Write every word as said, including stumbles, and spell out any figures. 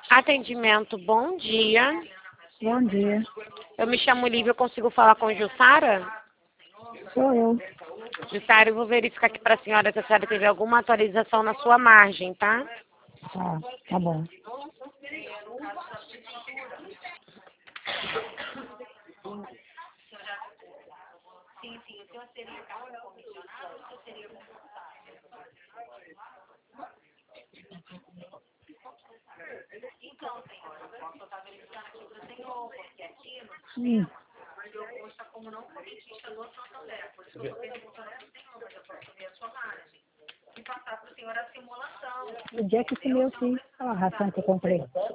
Atendimento, bom dia. Bom dia. Eu me chamo Lívia, eu consigo falar com Jussara? Sou eu. Jussara, eu vou verificar aqui para a senhora se a senhora teve alguma atualização na sua margem, tá? Tá, tá bom. Hum. O dia que sumiu, sim. A ração que eu comprei.